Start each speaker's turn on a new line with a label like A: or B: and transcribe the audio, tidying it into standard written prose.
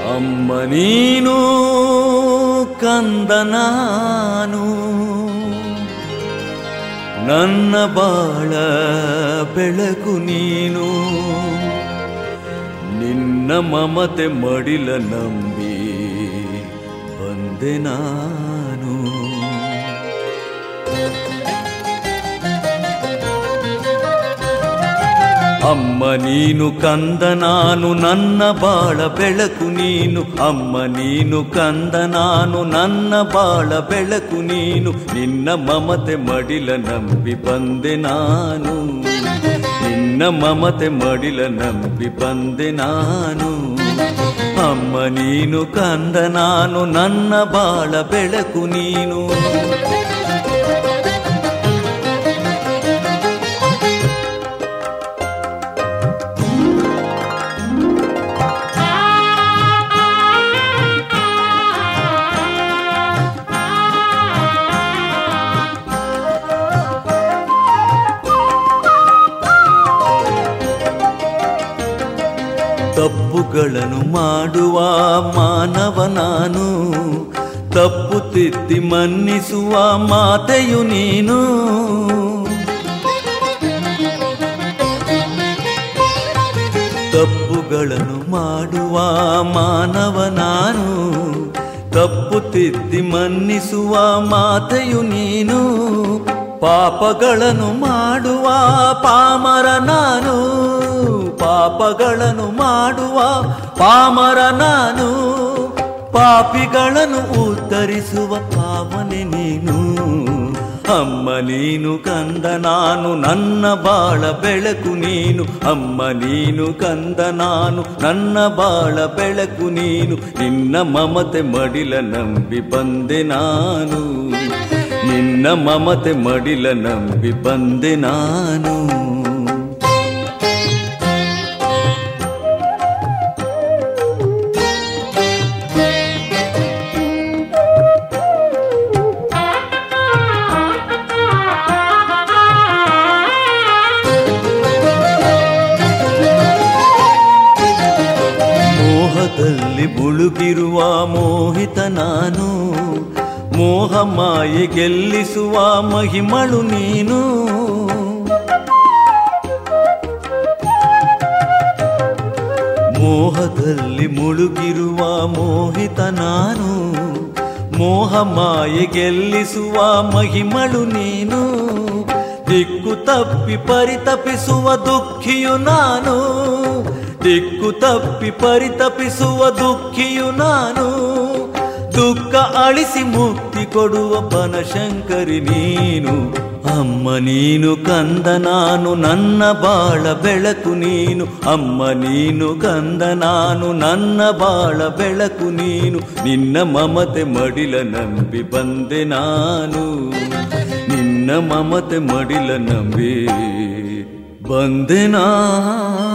A: ಅಮ್ಮ ನೀನು ಕಂದ ನಾನು, ನನ್ನ ಬಾಳ ಬೆಳಕು ನೀನು. ನಿನ್ನ ಮಮತೆ ಮಡಿಲ ನಂಬಿ ಬಂದೆ ನಾನು. ಅಮ್ಮ ನೀನು ಕಂದ ನಾನು, ನನ್ನ ಬಾಳ ಬೆಳಕು ನೀನು. ಅಮ್ಮ ನೀನು ಕಂದ ನಾನು, ನನ್ನ ಬಾಳ ಬೆಳಕು ನೀನು. ನಿನ್ನ ಮಮತೆ ಮಡಿಲ ನಂಬಿ ಬಂದೆ ನಾನು, ನಿನ್ನ ಮಮತೆ ಮಡಿಲ ನಂಬಿ ಬಂದೆ ನಾನು. ಅಮ್ಮ ನೀನು ಕಂದ ನಾನು, ನನ್ನ ಬಾಳ ಬೆಳಕು ನೀನು. ತಪ್ಪುಗಳನ್ನು ಮಾಡುವ ಮಾನವ ನಾನು, ತಪ್ಪು ತಿದ್ದಿ ಮನ್ನಿಸುವ ಮಾತೆಯು ನೀನು. ತಪ್ಪುಗಳನ್ನು ಮಾಡುವ ಮಾನವ ನಾನು, ತಪ್ಪು ತಿದ್ದಿ ಮನ್ನಿಸುವ ಮಾತೆಯು ನೀನು. ಪಾಪಗಳನ್ನು ಮಾಡುವ ಪಾಮರ ನಾನು, ಪಾಪಗಳನ್ನು ಮಾಡುವ ಪಾಮರ ನಾನು. ಪಾಪಿಗಳನ್ನು ಉದ್ಧರಿಸುವ ಪಾವನೆ ನೀನು. ಅಮ್ಮ ನೀನು ಕಂದ ನಾನು, ನನ್ನ ಬಾಳ ಬೆಳಕು ನೀನು. ಅಮ್ಮ ನೀನು ಕಂದ ನಾನು, ನನ್ನ ಬಾಳ ಬೆಳಕು ನೀನು. ನಿನ್ನ ಮಮತೆ ಮಡಿಲ ನಂಬಿ ಬಂದೆ ನಾನು, ನಿನ್ನ ಮಮತೆ ಮಡಿಲ ನಂಬಿ ಬಂದೆ ನಾನು. ಮೋಹದಲ್ಲಿ ಮುಳುಗಿರುವ ಮೋಹಿತ ನಾನು, ಮೋಹ ಮಾಯೆ ಗೆಲ್ಲಿಸುವ ಮಹಿಮಳು ನೀನು. ಮೋಹದಲ್ಲಿ ಮುಳುಗಿರುವ ಮೋಹಿತ ನಾನು, ಮೋಹ ಮಾಯೆ ಗೆಲ್ಲಿಸುವ ಮಹಿಮಳು ನೀನು. ದಿಕ್ಕು ತಪ್ಪಿ ಪರಿತಪಿಸುವ ದುಃಖಿಯು ನಾನು, ದಿಕ್ಕು ತಪ್ಪಿ ಪರಿತಪಿಸುವ ದುಃಖಿಯು ನಾನು. ದುಃಖ ಅಳಿಸಿ ಮುಕ್ತಿ ಕೊಡುವ ಬನಶಂಕರಿ ನೀನು. ಅಮ್ಮ ನೀನು ಕಂದ ನಾನು, ನನ್ನ ಬಾಳ ಬೆಳಕು ನೀನು. ಅಮ್ಮ ನೀನು ಕಂದ ನಾನು, ನನ್ನ ಬಾಳ ಬೆಳಕು ನೀನು. ನಿನ್ನ ಮಮತೆ ಮಡಿಲ ನಂಬಿ ಬಂದೆ ನಾನು, ನಿನ್ನ ಮಮತೆ ಮಡಿಲ ನಂಬಿ ಬಂದೆ ನಾನು.